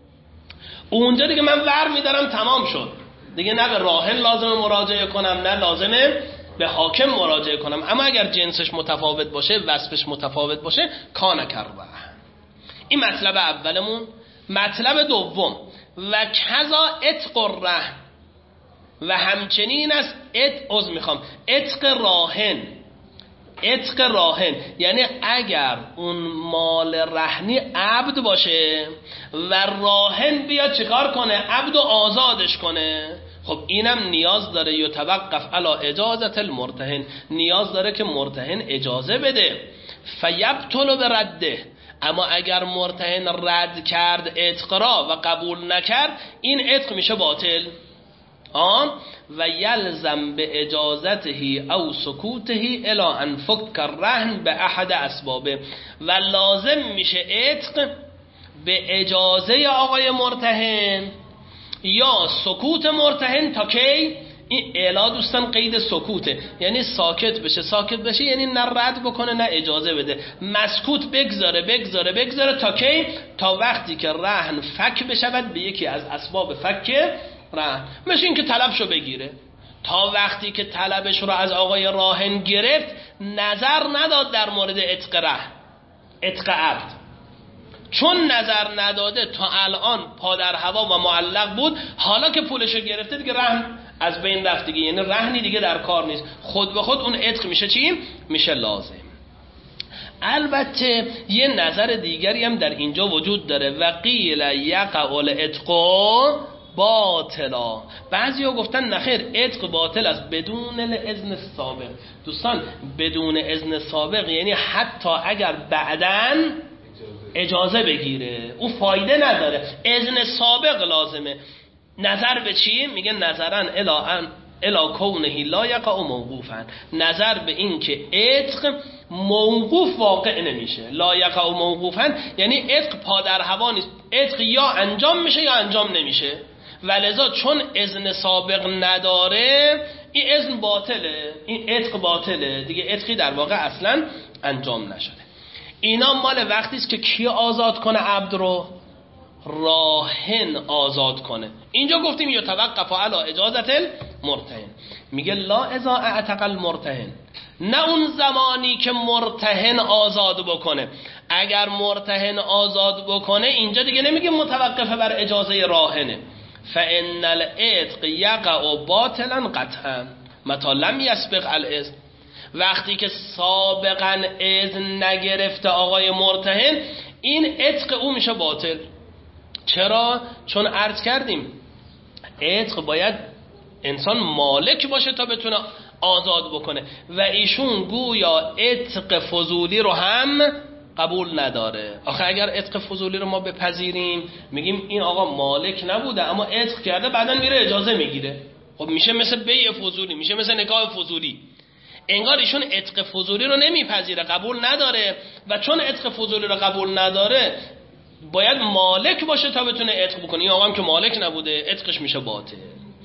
S1: اونجا دیگه من ور میدارم، تمام شد دیگه، نه به راهن لازمه مراجعه کنم نه لازمه به حاکم مراجعه کنم. اما اگر جنسش متفاوت باشه، وصفش متفاوت باشه، کان کر رهن. این مطلب اولمون. مطلب دوم، و کذا عتق الرهن، و همچنین است ات عذر میخوام عتق راهن. عتق راهن یعنی اگر اون مال رهنی عبد باشه و راهن بیاد چیکار کنه؟ عبد و آزادش کنه. خب اینم نیاز داره یتوقف علی اجازت المرتهن، نیاز داره که مرتهن اجازه بده. فیبطل برده، اما اگر مرتهن رد کرد عتق را و قبول نکرد، این عتق میشه باطل. آن و یلزم به اجازته او سکوته الی ان فک الرهن به احد اسبابه، و لازم میشه عتق به اجازه آقای مرتهن یا سکوت مرتهن. تا کی؟ این الا دوستان قید سکوته، یعنی ساکت بشه. ساکت بشه یعنی نه رد بکنه نه اجازه بده، مسکوت بگذاره بگذاره بگذاره تا کی؟ تا وقتی که رهن فک بشود به یکی از اسباب فک رهن، مثل این که طلبشو بگیره. تا وقتی که طلبش رو از آقای راهن گرفت، نظر نداد در مورد عتق رهن، عتق عبد، چون نظر نداده تا الان پا در هوا و معلق بود، حالا که پولشو گرفته دیگه رهن از بین رفت دیگه، یعنی رهنی دیگه در کار نیست، خود به خود اون عتق میشه چی؟ میشه لازم. البته یه نظر دیگری هم در اینجا وجود داره، و قیل یقع العتق باطلا. بعضی ها گفتن نخیر، عتق باطل است بدون اذن سابق. دوستان بدون اذن سابق یعنی حتی اگر بعداً اجازه بگیره او فایده نداره، اذن سابق لازمه. نظر به چی؟ میگه نظرن الی ان الی کونه لا یقع موقوفا، نظر به این که عتق موقوف واقع نمیشه. لا یقع موقوفا یعنی عتق پا در هوا نیست، عتق یا انجام میشه یا انجام نمیشه، ولذا چون اذن سابق نداره این اذن باطله، این عتق باطله دیگه، عتقی در واقع اصلا انجام نشده. اینا مال وقتی است که کی آزاد کنه عبد رو؟ راهن آزاد کنه. اینجا گفتیم یتوقف علی اجازت المرتهن، میگه لا اذا اعتق المرتهن، نه اون زمانی که مرتهن آزاد بکنه. اگر مرتهن آزاد بکنه اینجا دیگه نمیگه متوقفه بر اجازه راهنه. فان العتق یقع باطلا قطعا متى لم یسبق الاذن، وقتی که سابقا اذن نگرفته آقای مرتهن این عتق او میشه باطل. چرا؟ چون عرض کردیم عتق باید انسان مالک باشه تا بتونه آزاد بکنه و ایشون گویا عتق فضولی رو هم قبول نداره. آخه اگر عتق فضولی رو ما بپذیریم میگیم این آقا مالک نبوده اما عتق کرده بعدن میره اجازه میگیره، خب میشه مثل بیع فضولی، میشه مثل نکاح فضولی. انگار ایشون عتق فضولی رو نمیپذیره، قبول نداره و چون عتق فضولی رو قبول نداره باید مالک باشه تا بتونه عتق بکنه. این آقا هم که مالک نبوده عتقش میشه باطل.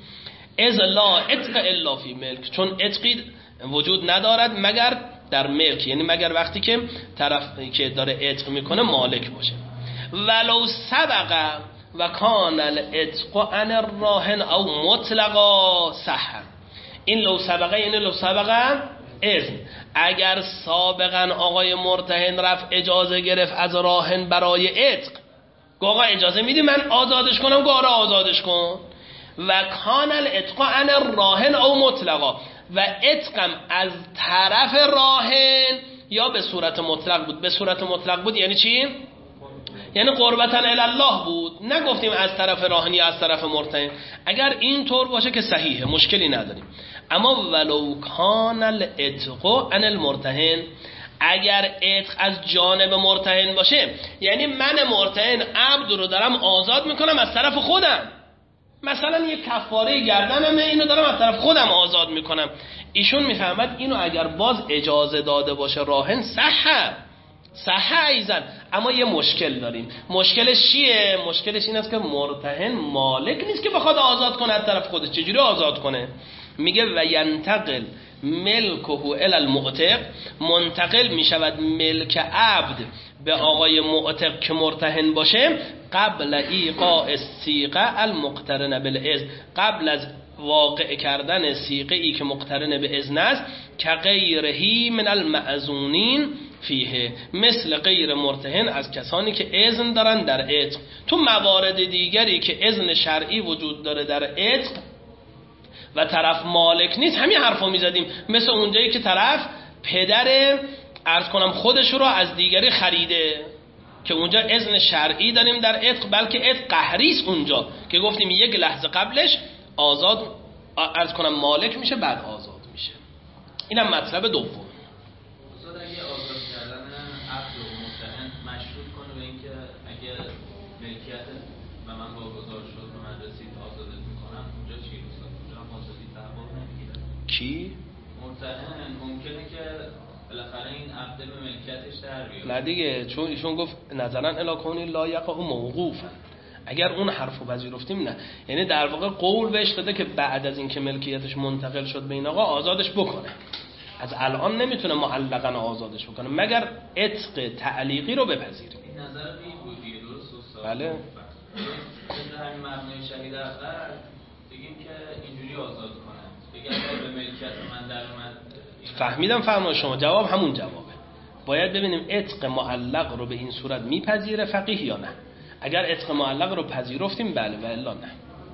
S1: از لا عتق الا فی ملک، چون عتقی وجود ندارد مگر در ملک، یعنی مگر وقتی که طرفی که داره عتق میکنه مالک باشه. ولو سبق و کان العتق عن الراهن او مطلقا صح. این لو سبقه یعنی لو سبقه اذن، اگر سابقا آقای مرتهن رفت اجازه گرفت از راهن برای عتق، آقا اجازه میدی من آزادش کنم، گو آره آزادش کن. و کان العتق عن الراهن او مطلقا، و عتقم از طرف راهن یا به صورت مطلق بود. به صورت مطلق بود یعنی چی؟ یعنی قربتن الی الله بود، نگفتیم از طرف راهن یا از طرف مرتهن. اگر این طور باشه که صحیحه، مشکلی نداریم. اما ولو کان العتق عن المرتهن، اگر عتق از جانب مرتهن باشه یعنی من مرتهن عبد رو دارم آزاد میکنم از طرف خودم، مثلا یک کفاره گردنمه اینو دارم از طرف خودم آزاد میکنم، ایشون میفهمد اینو اگر باز اجازه داده باشه راهن صح صح ایزن. اما یه مشکل داریم. مشکلش چیه؟ مشکلش این است که مرتهن مالک نیست که بخواد آزاد کنه از طرف خودش. چجوری آزاد کنه؟ میگه و ینتقل ملکه الی المعتق، منتقل میشود ملک عبد به آقای معتق که مرتهن باشه قبل ایقاع الصیغه المقترنه بالاذن، قبل از واقع کردن صیغه ای که مقترنه به اذن است، که غیرهی من المأذونین فیه، مثل غیر مرتهن از کسانی که اذن دارن در عتق. تو موارد دیگری که اذن شرعی وجود داره در عتق و طرف مالک نیست همین حرفو میزدیم، مثل اونجایی که طرف پدر عرض کنم خودش رو از دیگری خریده که اونجا اذن شرعی داریم در عتق، بلکه عتق قهری است اونجا که گفتیم یک لحظه قبلش آزاد عرض کنم مالک میشه بعد آزاد میشه. اینم مطلب دوم.
S3: استاد اگه آزاد کردن عبد و مرتهن مشروط کنه به اینکه اگه ملکیت و من واگذار شد و من رسید آزادت میکنم، اونجا چی استاد؟ اونجا هم آزادی تحقق نمیگیره.
S1: کی؟
S3: مرتهن ممکنه که بالاخره این عبد به ملکیتش در بیاد.
S1: نه دیگه، چون ایشون گفت نظرا الی کون لا یقع موقوفا، اگر اون حرفو پذیرفتیم نه، یعنی در واقع قول بهش داده که بعد از اینکه ملکیتش منتقل شد به این آقا آزادش بکنه. از الان نمیتونه معلقاً آزادش بکنه مگر عتق تعلیقی رو بپذیره.
S3: این نظر بی بودی درست استاد؟
S1: بله.
S3: مثل همین مبنای شهید اخر بگیم که اینجوری آزاد کنه، بگیم اگر به ملکیت من در اومد.
S1: فهمیدم فهمای شما، جواب همون جوابه. باید ببینیم عتق معلق رو به این صورت میپذیره فقیه یا نه. اگر عتق معلق رو پذیرفتیم بله و الا نه.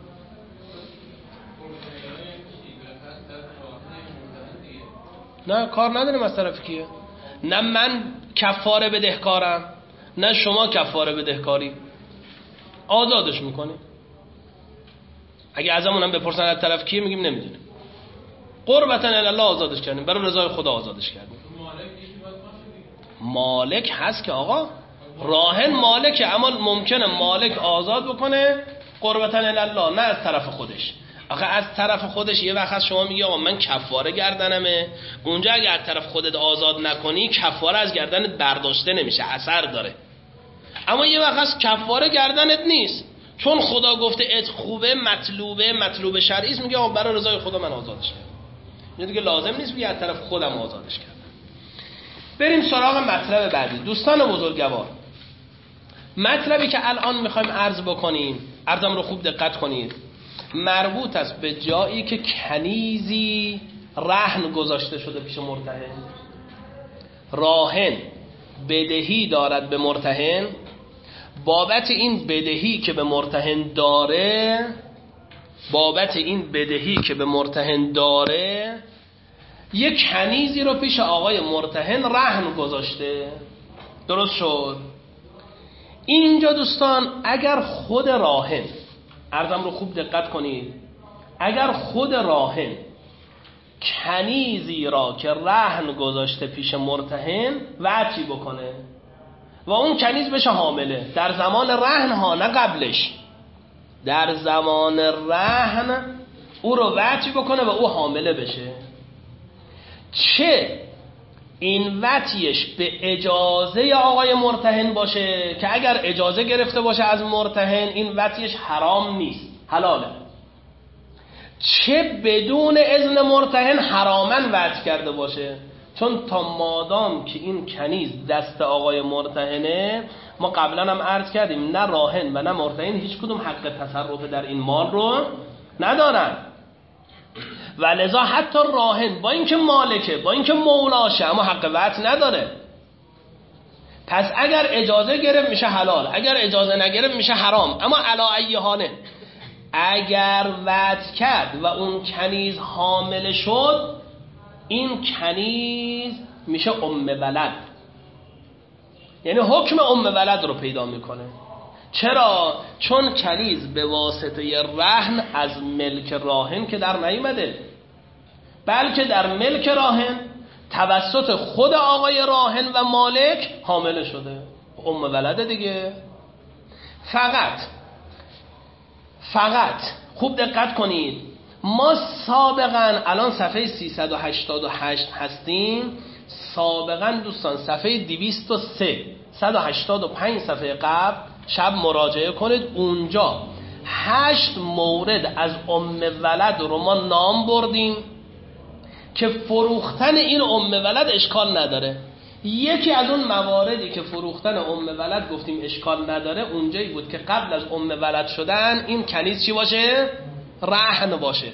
S1: نه کار نداریم از طرف کیه، نه من کفاره بدهکارم نه شما کفاره بدهکاری، آزادش میکنیم. اگه ازمون هم بپرسن از طرف کیه میگیم نمیدونیم، قربتن الی الله آزادش کردیم، برای رضای خدا آزادش کردیم. مالک هست که آقا راهن مالکه، اما ممکنه مالک آزاد بکنه قربتن الی الله نه از طرف خودش. آخه از طرف خودش یه وقت شما میگی آقا من کفاره گردنمه، اونجا اگه از طرف خودت آزاد نکنی کفاره از گردنت برداشته نمیشه، اثر داره. اما یه وقت کفاره گردنت نیست، چون خدا گفته ات خوبه، مطلوبه، مطلوب شرعی است، میگه آقا برای رضای خدا من آزادش کردم. اینجا دیگه لازم نیست بگی از طرف خودم آزادش کردم. بریم سراغ مطلب بعدی. دوستان بزرگوار، مطلبی که الان میخوایم عرض بکنیم، عرضم رو خوب دقت کنید، مربوط است به جایی که کنیزی رهن گذاشته شده پیش مرتهن. راهن بدهی دارد به مرتهن، بابت این بدهی که به مرتهن داره بابت این بدهی که به مرتهن داره یک کنیزی رو پیش آقای مرتهن رهن گذاشته. درست شد؟ اینجا دوستان اگر خود راهن، عرضم رو خوب دقت کنید، اگر خود راهن کنیزی را که رهن گذاشته پیش مرتهن وعطی بکنه و اون کنیز بشه حامله در زمان رهن ها، نه قبلش، در زمان رهن او رو وعطی بکنه و او حامله بشه، چه این وطیش به اجازه آقای مرتهن باشه که اگر اجازه گرفته باشه از مرتهن این وطیش حرام نیست، حلاله، چه بدون اذن مرتهن حرامن وطی کرده باشه، چون تا مادام که این کنیز دست آقای مرتهنه، ما قبلا هم عرض کردیم نه راهن و نه مرتهن هیچ کدوم حق تصرف در این مال رو ندارن و لذا حتی راهن با اینکه مالکه، با اینکه مولاشه، اما حق وطی نداره. پس اگر اجازه گرفت میشه حلال، اگر اجازه نگرفت میشه حرام. اما علا ای حاله اگر وطی کرد و اون کنیز حامل شد، این کنیز میشه ام ولد، یعنی حکم ام ولد رو پیدا میکنه. چرا؟ چون کنیز به واسطه رهن از ملک راهن که در نیامده، بلکه در ملک راهن توسط خود آقای راهن و مالک حامله شده، ام ولده دیگه. فقط فقط خوب دقت کنید، ما سابقا الان صفحه سیصد و هشتاد و هشت هستیم، سابقا دوستان صفحه دویست و سه، صد و هشتاد و پنج صفحه قبل شب مراجعه کنید، اونجا هشت مورد از ام ولد رو ما نام بردیم که فروختن این ام ولد اشکال نداره. یکی از اون مواردی که فروختن ام ولد گفتیم اشکال نداره اونجایی بود که قبل از ام ولد شدن این کنیز چی باشه؟ رهن باشه.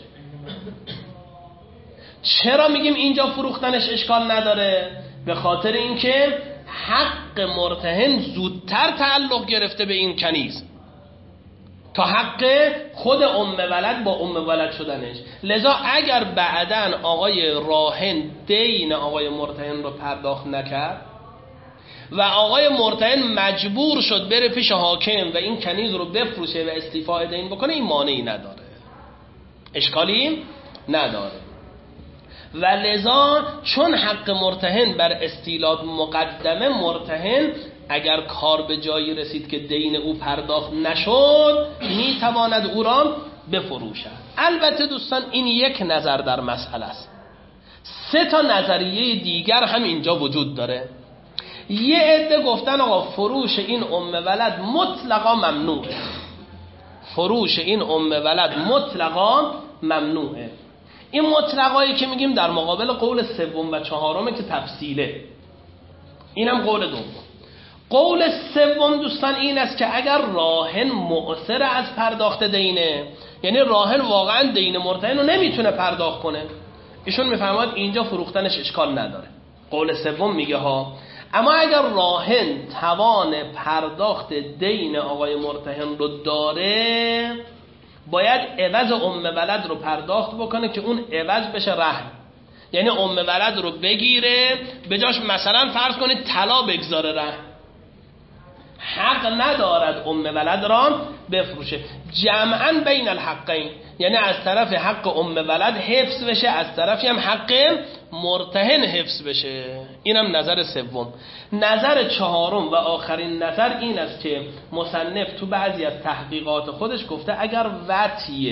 S1: چرا میگیم اینجا فروختنش اشکال نداره؟ به خاطر اینکه حق مرتهن زودتر تعلق گرفته به این کنیز تا حق خود ام ولد با ام ولد شدنش. لذا اگر بعداً آقای راهن دین آقای مرتهن رو پرداخت نکرد و آقای مرتهن مجبور شد بره پیش حاکم و این کنیز رو بفروشه و استیفای دین بکنه، این مانعی نداره، اشکالی نداره. و لذا چون حق مرتهن بر استیلاد مقدمه، مرتهن اگر کار به جایی رسید که دین او پرداخت نشد میتواند او را بفروشد. البته دوستان این یک نظر در مسئله است، سه تا نظریه دیگر هم اینجا وجود داره. یه عده گفتن آقا فروش این ام ولد مطلقا ممنوعه، فروش این ام ولد مطلقا ممنوعه. این مطلقایی که میگیم در مقابل قول سوم و چهارمه که تفصیله، اینم قول دوم. قول سوم دوستان این است که اگر راهن مؤثر از پرداخت دینه، یعنی راهن واقعا دین مرتهن رو نمیتونه پرداخت کنه، ایشون میفرماید اینجا فروختنش اشکال نداره. قول سوم میگه ها، اما اگر راهن توان پرداخت دین آقای مرتهن رو داره، باید عوض ام ولد رو پرداخت بکنه که اون عوض بشه رهن، یعنی ام ولد رو بگیره به جاش مثلا فرض کنید طلا بگذاره رهن، حق ندارد ام ولد را بفروشه. جمعا بین الحقین، یعنی از طرف حق ام ولد حفظ بشه، از طرفی هم حق مرتهن حفظ بشه. اینم نظر سوم. نظر چهارم و آخرین نظر این است که مصنف تو بعضی از تحقیقات خودش گفته اگر وطی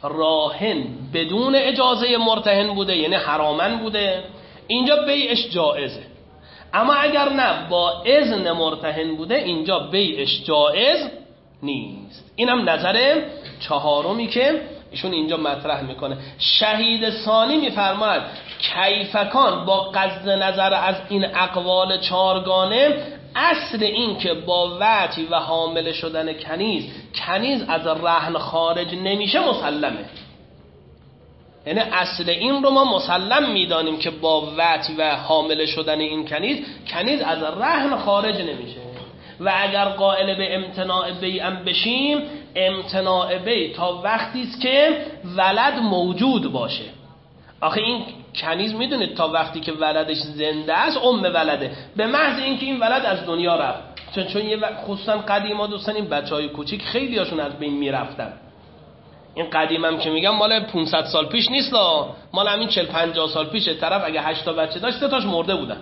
S1: راهن بدون اجازه مرتهن بوده یعنی حرامن بوده، اینجا بیعش جائزه. اما اگر نه با اذن مرتهن بوده اینجا بیعش جائز نیست. اینم نظر چهارمی که ایشون اینجا مطرح میکنه. شهید ثانی میفرماید کیفکان با قصد نظر از این اقوال چارگانه، اصل این که با وطی و حامل شدن کنیز کنیز از رهن خارج نمیشه مسلمه. یعنی اصل این رو ما مسلم میدانیم که با وطی و حامل شدن این کنیز کنیز از رهن خارج نمیشه. و اگر قائل به امتناع بیع هم بشیم، امتناع بیع تا وقتی است که ولد موجود باشه. آخه این کنیز میدونید تا وقتی که ولدش زنده است ام ولده، به محض اینکه این ولد از دنیا رفت، چون چون یه خصوصا قدیما دوستان این بچهای کوچیک خیلی هاشون از بین میرفتن. این قدیمم که میگم مال پانصد سال پیش نیست، مال همین چهل پنجاه سال پیشه. طرف اگه هشت تا بچه داشت سه تاش مرده بودن.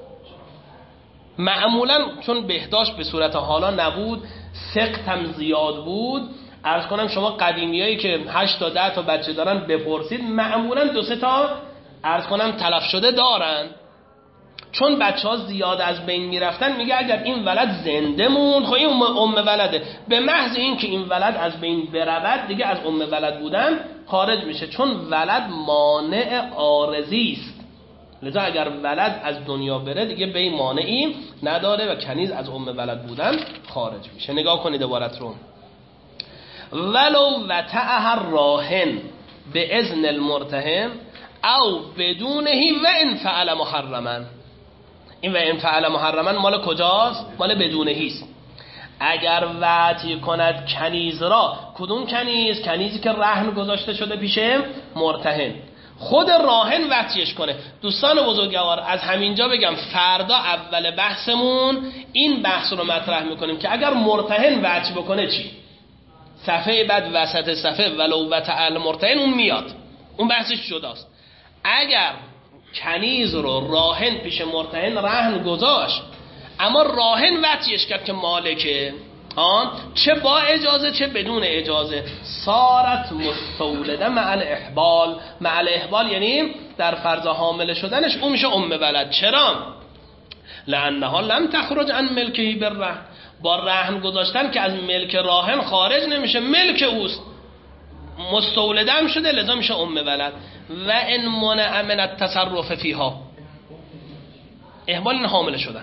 S1: معمولا چون بهداشت به صورت حالا نبود، سقط هم زیاد بود، عرض کنم شما قدیمیایی که هشت تا ده تا بچه دارن بپرسید، معمولا دو سه تا عرض کنم تلف شده دارن. چون بچه ها زیاد از بین میرفتن، میگه اگر این ولد زنده موند، خب این ام ولده، به محض این که این ولد از بین برود دیگه از ام ولد بودن خارج میشه، چون ولد مانع عارضی است. لذا اگر ولد از دنیا بره دیگه به این مانعی نداره و کنیز از ام ولد بودن خارج میشه. نگاه کنید عبارت رو. ولو وطئها راهن به اذن المرتهن او بدونهی و ان فعل محرما. این و ان فعل محرما مال کجاست؟ مال بدونهی است. اگر وطی کند کنیز را، کدوم کنیز؟ کنیزی که رهن گذاشته شده پیش مرتهن، خود راهن وطیش کنه. دوستان بزرگوار از همینجا بگم فردا اول بحثمون این بحث رو مطرح میکنیم که اگر مرتهن وطی بکنه چی؟ صفحه بعد وسط صفحه ولو وطئ المرتهن اون میاد، اون بحثش جداست. اگر کنیز رو راهن پیش مرتهن رهن گذاشت اما راهن وطیش کرد که مالکه، آن چه با اجازه چه بدون اجازه، صارت مستولده مع الاحبال. مع الاحبال یعنی در فرض حامل شدنش اون میشه ام ولد. چرا؟ لانها لم تخرج عن ملکه بالرهن، با رهن گذاشتن که از ملک راهن خارج نمیشه، ملک اوست، مستولده هم شده، لذا میشه ام ولد. و ان منع من التصرف فیها، احبال این حامل شدن.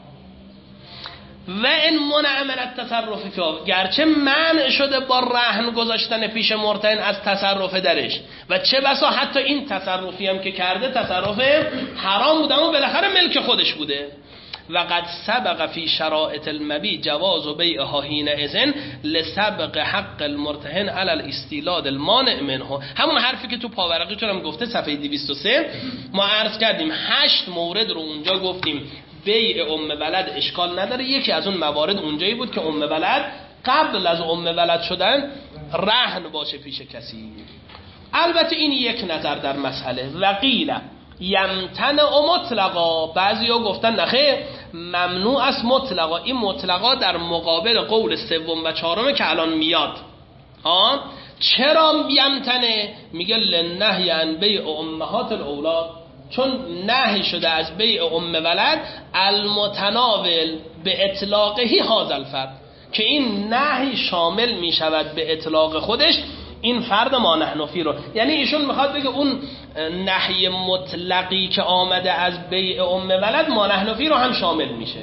S1: و این منع من التصرف فیها، گرچه منع شده با رهن گذاشتن پیش مرتهن از تصرف درش، و چه بسا حتی این تصرفی هم که کرده تصرف حرام بوده اما بالاخره ملک خودش بوده. و قد سبق فی شرائط المبی جواز و بیعها حین اذن لسبق حق المرتهن علی الاستیلاد المانع منه. همون حرفی که تو پاورقی هم گفته صفحه دویست و سه ما عرض کردیم، هشت مورد رو اونجا گفتیم بیع ام ولد اشکال نداره. یکی از اون موارد اونجایی بود که ام ولد قبل از ام ولد شدن رهن باشه پیش کسی. البته این یک نظر در مسئله. وقیل یمتنع مطلقا، بعضی ها گفتن نخیر ممنوع است مطلقا. این مطلقا در مقابل قول سوم و چهارم که الان میاد. آه؟ چرا یمتنع؟ میگه لنهی عن بیع امهات الاولاد، چون نهی شده از بیع ام ولد المتناول به اطلاقهی هذا الفرد، که این نهی شامل میشود به اطلاق خودش این فرد ما نحنفی رو. یعنی ایشون میخواد بگه اون نهی مطلقی که آمده از بیع ام ولد ما نحنفی رو هم شامل میشه.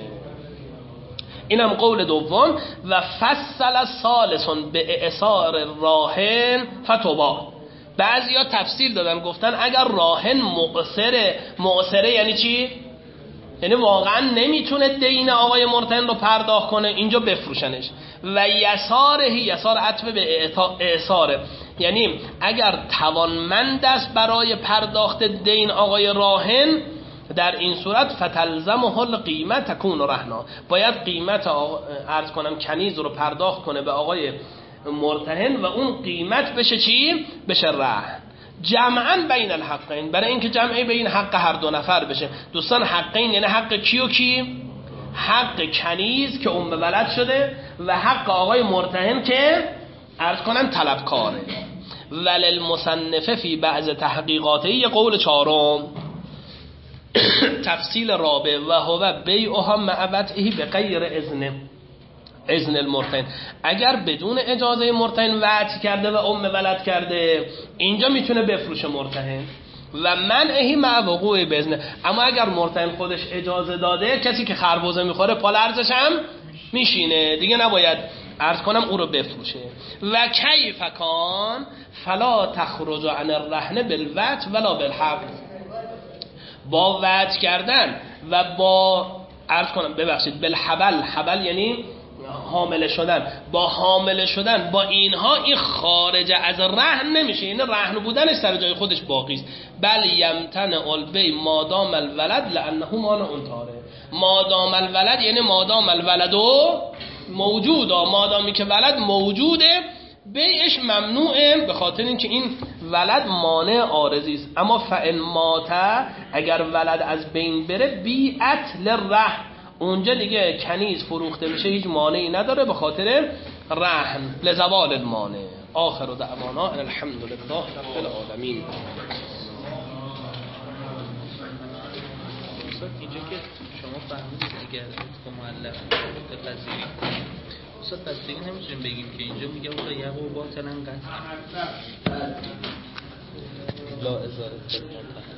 S1: اینم قول دوم. و فصل ثالث به اعصار راهن فتوبا. بعضی ها تفصیل دادن گفتن اگر راهن مؤثره، مؤثره یعنی چی؟ یعنی واقعا نمیتونه دین آقای مرتهن رو پرداخت کنه، اینجا بفروشنش. و یسارهی، یسار عطف به اعصاره، یعنی اگر توانمند است برای پرداخت دین آقای راهن، در این صورت فتلزمه القیمت تکون رهنا، باید قیمت عرض کنم کنیز رو پرداخت کنه به آقای مرتهن و اون قیمت بشه چی؟ بشه رهن. جمعاً بین الحقین، برای اینکه جمعی بین حق هر دو نفر بشه. دوستان حقین یعنی حق کی و کی؟ حق کنیز که ام ولد شده و حق آقای مرتهن که عرض کنم طلبکاره. وللمصنف فی بعض تحقیقاته یه قول چهارم تفصیل رابع و هو بیعها مع وطئه به غیر اذن اذن المرتهن. اگر بدون اجازه مرتهن وطء کرده و ام ولد کرده اینجا میتونه بفروشه مرتهن و منعه مع وقوع باذن. اما اگر مرتهن خودش اجازه داده کسی که خربزه میخوره پا لرزش هم میشینه دیگه، نباید عرض کنم او رو بفروشه. و کیف کان فلا تخرج عن الرهن بالوطء ولا بالحبل. با وطء کردن و با عرض کنم ببخشید بالحبل، حبل یعنی حامله شدن، با حامله شدن با اینها این خارج از رهن نمیشه، یعنی رهن بودنش سر جای خودش باقی است. بل یمتنع البیع مادام الولد لانه مانع طاره. مادام الولد یعنی مادام الولد موجود، مادامی که ولد موجوده بیعش ممنوعه به خاطر اینکه این ولد مانع عارضی است. اما فإن مات اگر ولد از بین بره بیعت للرهن، اونجا دیگه کنیز فروخته میشه، هیچ مانعی نداره به خاطر رهن لزوال المانع. آخر دعوانا ان الحمد لله رب العالمین.
S3: اینجا که شما فهمیدید اگر معلق بپذیرید اصلا پس دیگه نمیتونیم بگیم که اینجا میگه اون یهو باطلا قطع لا ازاره